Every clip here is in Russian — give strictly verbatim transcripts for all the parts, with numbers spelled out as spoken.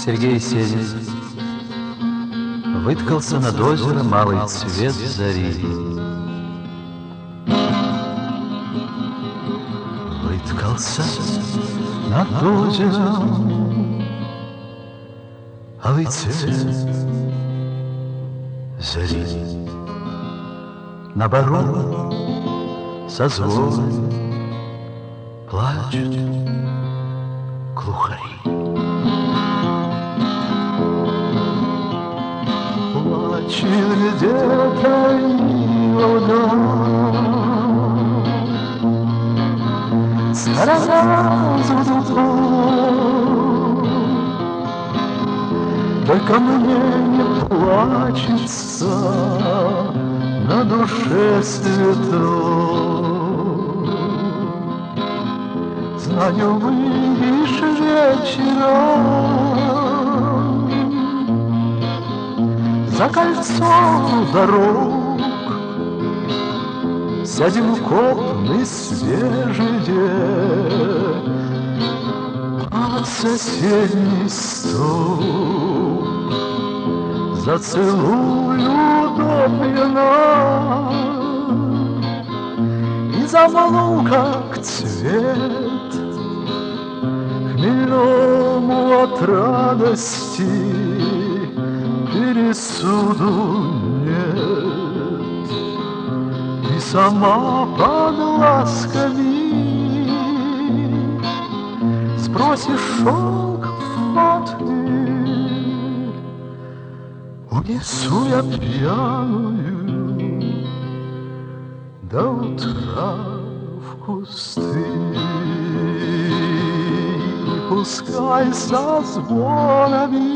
Сергей Есенин выткался над озером малый цвет зари. Выткался над озером алый цвет зари. На бару со звоном плачут глухари. Плачет где-то вода, сразу только мне не плачется на душе светло. Знаю, выйдешь вечером за кольцо дорог, сядем в копны свежие под соседний стол. Зацелую допьяна и замолу, как цвет, хмельному от радости пересуду нет. И сама под ласками сбросишь шелк в матке. Унесу я пьяную до утра в кусты. Пускай со звонами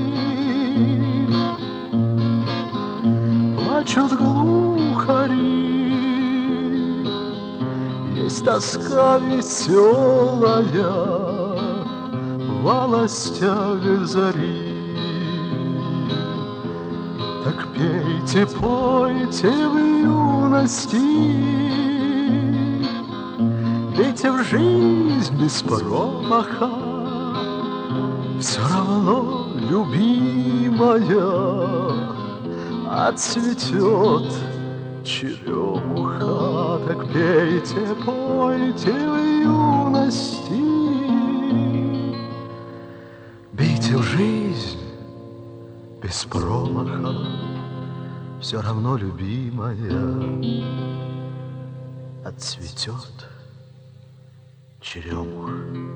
плачут глухари. Есть тоска веселая в волостях зари. Так пейте, пойте в юности, пейте в жизнь без промаха. Все равно, любимая, отцветет черемуха. Так пейте, пойте в юности, пейте в жизнь без промаха. Все равно, любимая, отцветет черемуха.